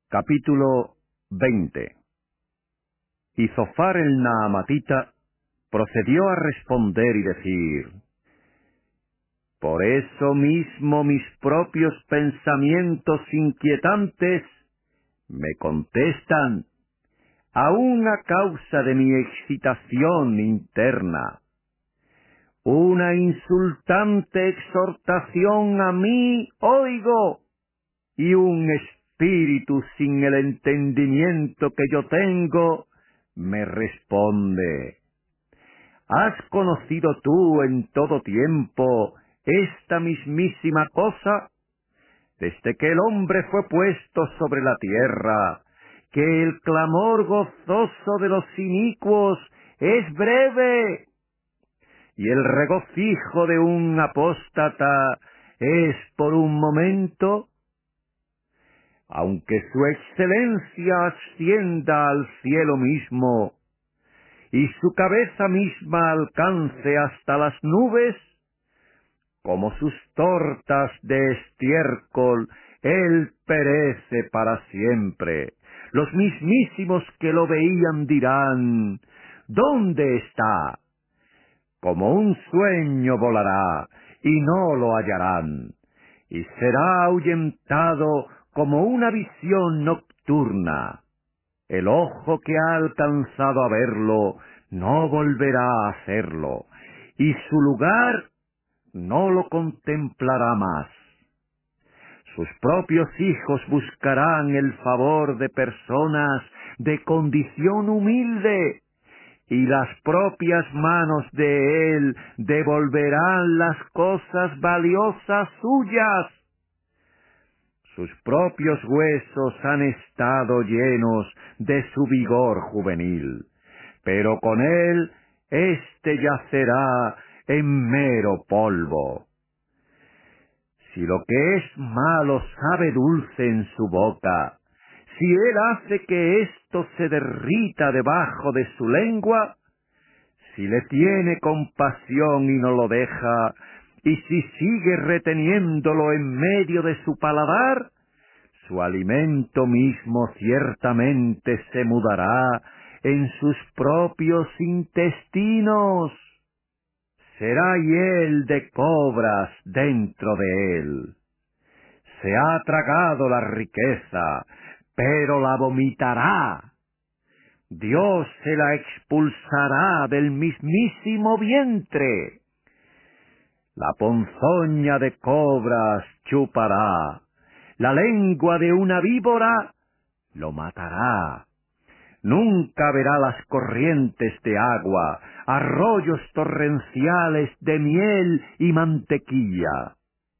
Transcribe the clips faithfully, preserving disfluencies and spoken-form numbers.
Capítulo veinte. Y Zofar el Naamatita procedió a responder y decir: Por eso mismo mis propios pensamientos inquietantes me contestan, aun a causa de mi excitación interna. Una insultante exhortación a mí oigo, y un espíritu sin el entendimiento que yo tengo me responde: ¿Has conocido tú en todo tiempo esta mismísima cosa? Desde que el hombre fue puesto sobre la tierra, que el clamor gozoso de los inicuos es breve, y el regocijo de un apóstata es por un momento. Aunque su excelencia ascienda al cielo mismo, y su cabeza misma alcance hasta las nubes, como sus tortas de estiércol, él perece para siempre. Los mismísimos que lo veían dirán: ¿dónde está? Como un sueño volará, y no lo hallarán, y será ahuyentado como una visión nocturna. El ojo que ha alcanzado a verlo no volverá a hacerlo, y su lugar no lo contemplará más. Sus propios hijos buscarán el favor de personas de condición humilde, y las propias manos de él devolverán las cosas valiosas suyas. Sus propios huesos han estado llenos de su vigor juvenil, pero con él éste yacerá en mero polvo. Si lo que es malo sabe dulce en su boca, si él hace que esto se derrita debajo de su lengua, si le tiene compasión y no lo deja, y si sigue reteniéndolo en medio de su paladar, su alimento mismo ciertamente se mudará en sus propios intestinos. Será hiel de cobras dentro de él. Se ha tragado la riqueza, pero la vomitará. Dios se la expulsará del mismísimo vientre. La ponzoña de cobras chupará, la lengua de una víbora lo matará. Nunca verá las corrientes de agua, arroyos torrenciales de miel y mantequilla.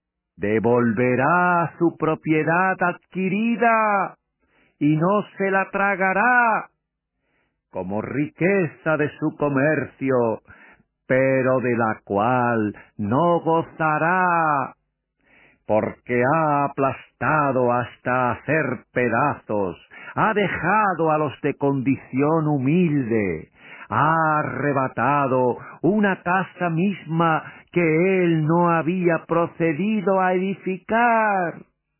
Devolverá su propiedad adquirida, y no se la tragará, como riqueza de su comercio, pero de la cual no gozará, porque ha aplastado hasta hacer pedazos, ha dejado a los de condición humilde, ha arrebatado una casa misma que él no había procedido a edificar.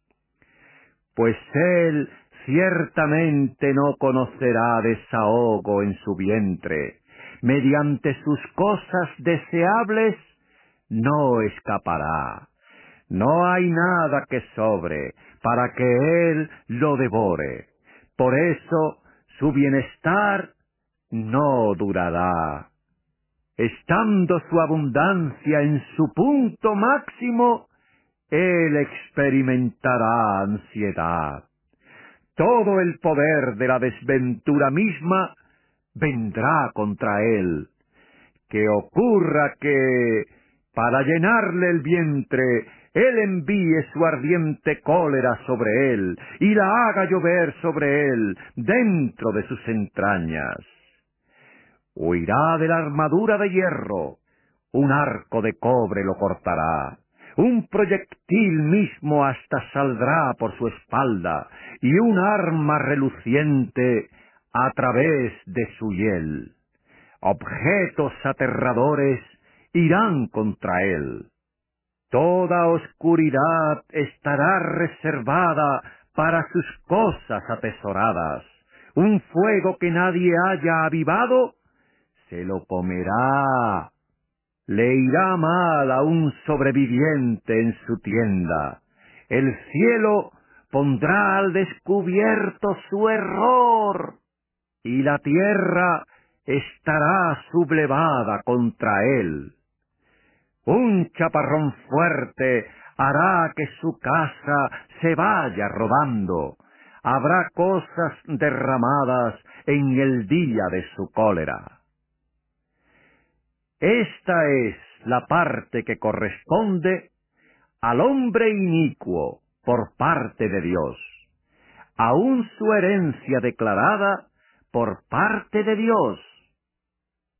Pues él ciertamente no conocerá desahogo en su vientre, mediante sus cosas deseables no escapará. No hay nada que sobre para que él lo devore. Por eso su bienestar no durará. Estando su abundancia en su punto máximo, él experimentará ansiedad. Todo el poder de la desventura misma vendrá contra él. Que ocurra que, para llenarle el vientre, él envíe su ardiente cólera sobre él, y la haga llover sobre él dentro de sus entrañas. Huirá de la armadura de hierro, un arco de cobre lo cortará, un proyectil mismo hasta saldrá por su espalda, y un arma reluciente a través de su hiel. Objetos aterradores irán contra él. Toda oscuridad estará reservada para sus cosas atesoradas. Un fuego que nadie haya avivado, se lo comerá. Le irá mal a un sobreviviente en su tienda. El cielo pondrá al descubierto su error, y la tierra estará sublevada contra él. Un chaparrón fuerte hará que su casa se vaya rodando. Habrá cosas derramadas en el día de su cólera. Esta es la parte que corresponde al hombre inicuo por parte de Dios, aún su herencia declarada por parte de Dios,